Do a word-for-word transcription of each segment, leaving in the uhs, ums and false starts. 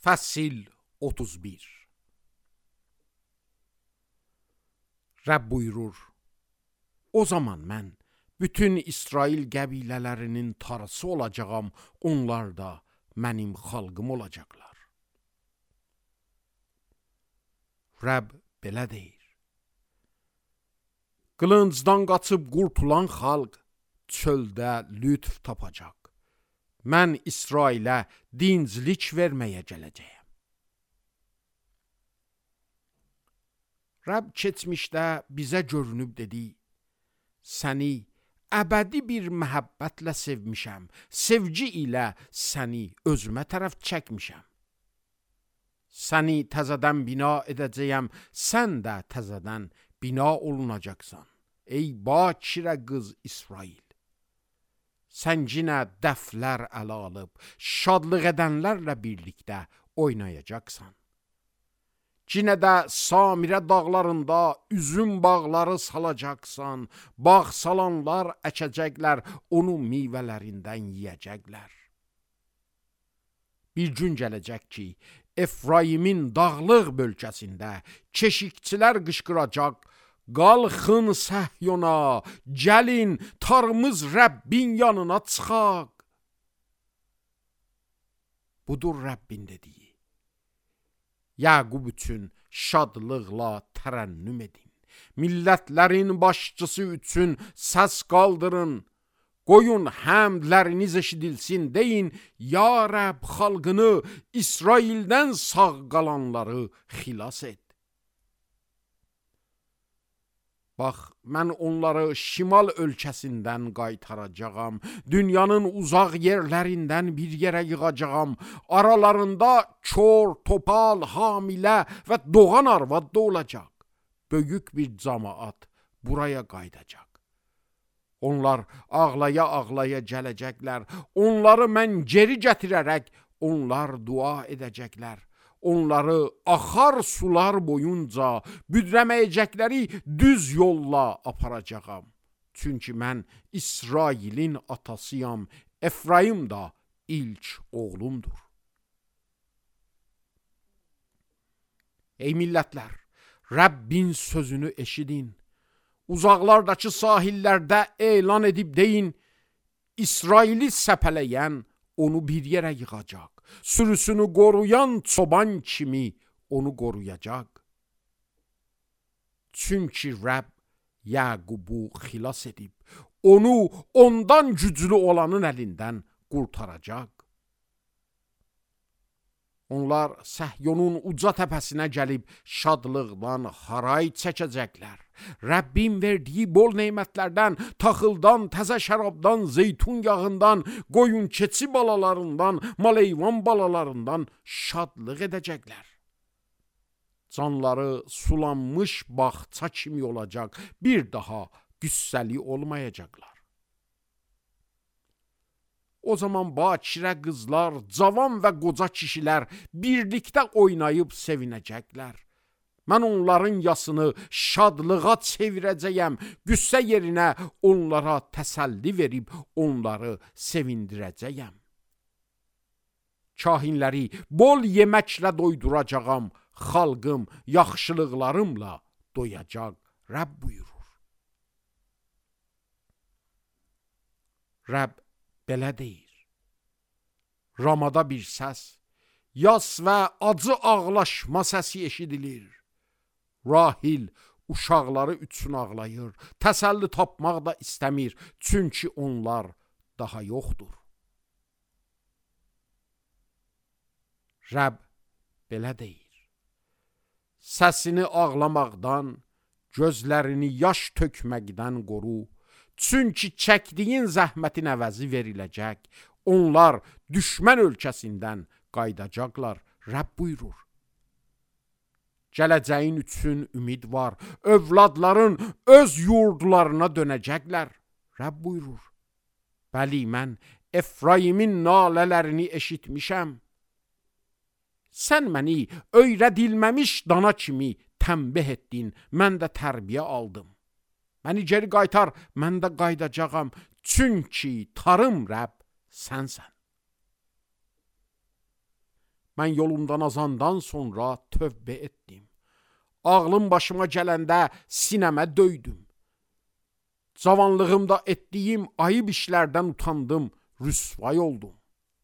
Fəsil otuz bir. Rəbb buyurur: O zaman mən bütün İsrail qəbilələrinin tarısı olacağam, onlar da mənim xalqım olacaqlar. Rəbb belə deyir: Qılıncdan qaçıb qurtulan xalq çöldə lütf tapacaq. Mən İsrailə dinclik verməyə gələcəyəm. Rəbb keçmişdə bizə görünüb dedi: Səni əbədi bir məhəbbətlə sevmişəm, sevgi ilə səni özümə tərəf çəkmişəm. Səni təzədən bina edəcəyəm, sən də təzədən bina olunacaqsan. Ey bakirə qız İsrail! Sən yenə dəflər ələ alıb, şadlıq edənlərlə birlikdə oynayacaqsan. Yenə də Samirə dağlarında üzüm bağları salacaqsan, bağ salanlar əkəcəklər, onun meyvələrindən yiyəcəklər. Bir gün gələcək ki, Efraimin dağlıq bölgəsində keşikçilər qışqıracaq: Qalxın Səhyona, gəlin tarımız Rəbbin yanına çıxaq. Budur Rəbbin dediyi. Yaqub üçün şadlıqla tərənnüm edin. Millətlərin başçısı üçün səs qaldırın. Qoyun həmdləriniz eşidilsin, deyin: Ya Rəbb xalqını, İsraildən sağ qalanları xilas et. Bax, mən onları şimal ölkəsindən qaytaracağam, dünyanın uzaq yerlərindən bir yerə yığacağam, aralarında kör, topal, hamilə və doğan arvad da olacaq. Böyük bir camaat buraya qayıdacaq. Onlar ağlaya-ağlaya gələcəklər, onları mən geri gətirərək onlar dua edəcəklər. Onları axar sular boyunca büdrəməyəcəkləri düz yolla aparacağam. Çünki mən İsrailin atasıyam, Efraim da ilk oğlumdur. Ey millətlər, Rəbbin sözünü eşidin. Uzaqlardakı sahillərdə elan edib deyin: İsraili səpələyən onu bir yerə yığacaq. Sürüsünü qoruyan çoban kimi onu qoruyacaq. Çünki Rəbb Yaqubu xilas edib, onu ondan güclü olanın əlindən qurtaracaq. Onlar Səhyonun uca təpəsinə gəlib şadlıqdan haray çəkəcəklər. Rəbbin verdiyi bol neymətlərdən, taxıldan, təzə şərabdan, zeytun yağından, qoyun keçi balalarından, maleyvan balalarından şadlıq edəcəklər. Canları sulanmış bağça kimi olacaq, bir daha qüssəli olmayacaqlar. O zaman bakirə qızlar, cavan və qoca kişilər birlikdə oynayıb sevinəcəklər. Mən onların yasını şadlığa çevirəcəyəm, qüssə yerinə onlara təsəlli verib onları sevindirəcəyəm. Kahinləri bol yeməklə doyduracağam, xalqım yaxşılıqlarımla doyacaq, Rəbb buyurur. Rəbb belə deyir: Ramada bir səs, yas və acı ağlaşma səsi eşidilir. Rahil uşaqları üçün ağlayır, təsəlli tapmaq da istəmir, çünki onlar daha yoxdur. Rəbb belə deyir: Səsini ağlamaqdan, gözlərini yaş tökməkdən qoru, çünki çəkdiyin zəhmətin əvəzi veriləcək, onlar düşmən ölkəsindən qaydacaqlar, Rəbb buyurur. Gələcəyin üçün ümid var, övladların öz yurdlarına dönəcəklər, Rəbb buyurur. Bəli, mən Efraimin nalələrini eşitmişəm. Sən məni öyrədilməmiş dana kimi tənbih etdin, mən də tərbiyə aldım. Məni geri qaytar, mən də qaydacağam, çünki tarım Rəbb sənsən. Mən yolumdan azandan sonra tövbə etdim. Ağlım başıma gələndə sinəmə döydüm. Cavanlığımda etdiyim ayıb işlərdən utandım, rüsvay oldum.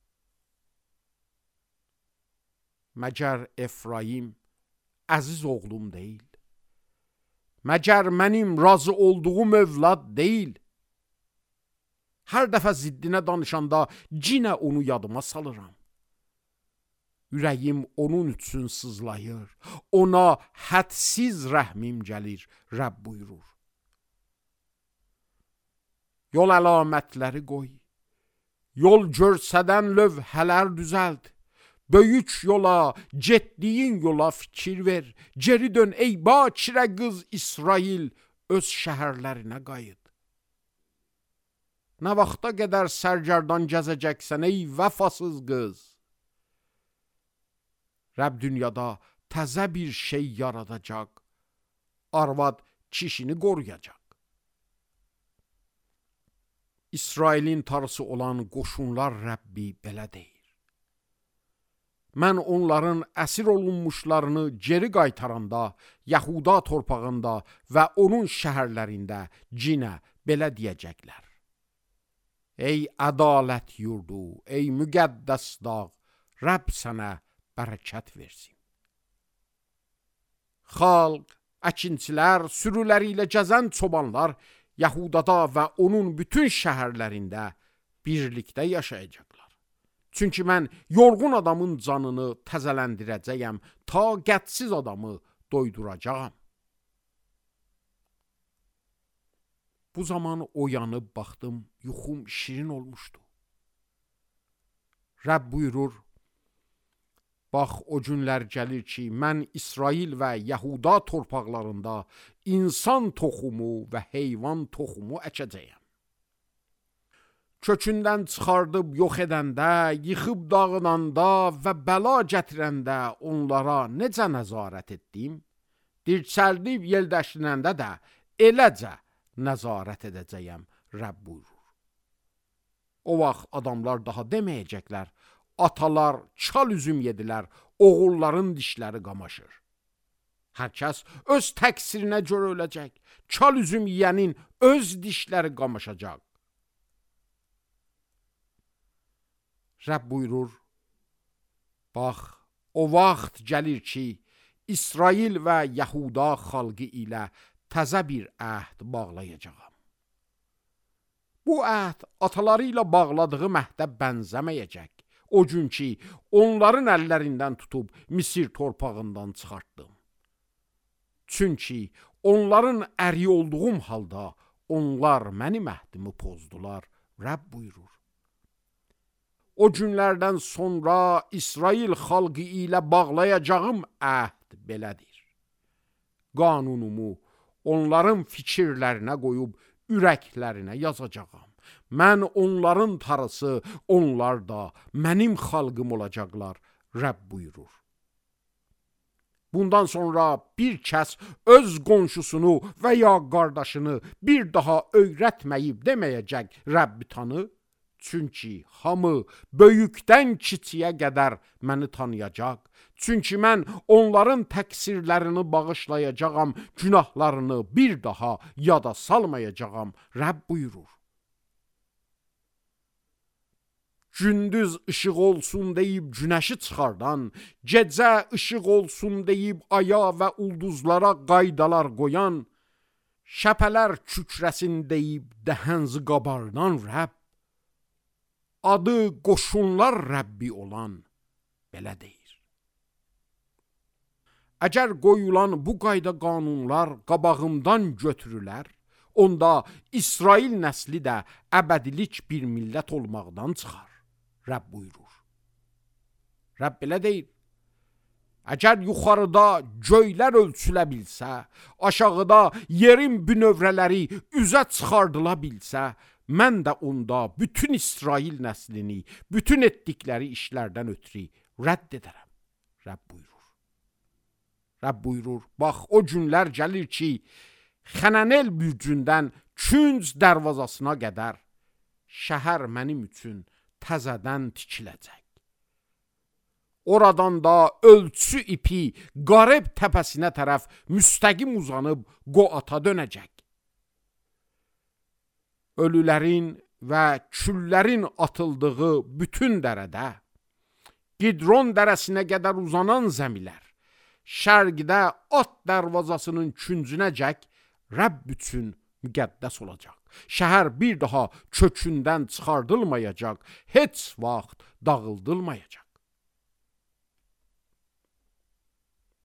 Məgər Efraim əziz oğlum deyil? Məgər mənim razı olduğum övlad deyil? Hər dəfə ziddinə danışanda cinə onu yadıma salıram. Ürəyim onun üçün sızlayır, ona hədsiz rəhmim gəlir, Rəbb buyurur. Yol əlamətləri qoy, yol görsədən lövhələr düzəld, böyük yola, getdiyin yola fikir ver, geri dön ey bakirə qız İsrail, öz şəhərlərinə qayıt. Nə vaxta qədər sərgərdan gəzəcəksən ey vəfasız qız? Rəbb dünyada təzə bir şey yaradacaq, arvad kişini qoruyacaq. İsrailin tarısı olan qoşunlar Rəbbi belə deyir. Mən onların əsir olunmuşlarını geri qaytaranda, Yahuda torpağında və onun şəhərlərində cinə belə deyəcəklər. Ey ədalət yurdu, ey müqəddəs dağ, Rəbb sənə bərəkət versin. Xalq, əkinçilər, sürüləri ilə gəzən çobanlar Yahudada və onun bütün şəhərlərində birlikdə yaşayacaqlar. Çünki mən yorğun adamın canını təzələndirəcəyəm, taqətsiz adamı doyduracağam. Bu zaman oyanıb baxdım, yuxum şirin olmuşdu. Rəbb buyurur, bax o günlər gəlir ki, mən İsrail və Yahuda torpaqlarında insan toxumu və heyvan toxumu əkəcəyəm. Kökündən çıxardıb yox edəndə, yıxıb dağıdanda və bəla gətirəndə onlara necə nəzarət etdim? Dirçəldib yeldəşdirəndə də eləcə nəzarət edəcəyəm, Rəbb buyurur. O vaxt adamlar daha deməyəcəklər, atalar çal üzüm yedilər, oğulların dişləri qamaşır. Hər kəs öz təqsirinə görə öləcək, çal üzüm yiyənin öz dişləri qamaşacaq. Rəbb buyurur, bax, o vaxt gəlir ki, İsrail və Yahuda xalqı ilə təzə bir əhd bağlayacağam. Bu əhd ataları ilə bağladığı məhdə bənzəməyəcək. O gün ki, onların əllərindən tutub Misir torpağından çıxartdım. Çünki onların əri olduğum halda onlar mənim əhdimi pozdular, Rəbb buyurur. O günlərdən sonra İsrail xalqı ilə bağlayacağım əhd belədir. Qanunumu onların fikirlərinə qoyub ürəklərinə yazacağam. Mən onların tarısı, onlar da mənim xalqım olacaqlar, Rəbb buyurur. Bundan sonra bir kəs öz qonşusunu və ya qardaşını bir daha öyrətməyib deməyəcək Rəbbi tanı. Çünki hamı böyükdən kiçiyə qədər məni tanıyacaq. Çünki mən onların təqsirlərini bağışlayacağam, günahlarını bir daha yada salmayacağam, Rəbb buyurur. Gündüz işıq olsun deyib günəşi çıxardan, gecə işıq olsun deyib aya və ulduzlara qaydalar qoyan, şəpələr kükrəsin deyib dəhənzi qabardan Rəbb, adı qoşunlar Rəbbi olan belə deyir. Əgər qoyulan bu qayda qanunlar qabağımdan götürülər, onda İsrail nəsli də əbədilik bir millət olmaqdan çıxar, Rəbb buyurur. Rəbb belə deyir, əgər yuxarıda göylər ölçülə bilsə, aşağıda yerin bünövrələri üzə çıxardıla bilsə, mən də onda bütün İsrail nəslini, bütün etdikləri işlərdən ötürü rədd edərəm, Rəbb buyurur. Rəbb buyurur, bax o günlər gəlir ki, Xənənel bürcündən Künc dərvazasına qədər şəhər mənim üçün təzədən tikiləcək. Oradan da ölçü ipi Qareb təpəsinə tərəf müstəqim uzanıb Qoata dönəcək. Ölülərin və küllərin atıldığı bütün dərədə, Qidron dərəsinə qədər uzanan zəmilər, şərqdə at dərvazasının küncünəcək Rəbb üçün müqəddəs olacaq. Şəhər bir daha kökündən çıxardılmayacaq, heç vaxt dağıldılmayacaq.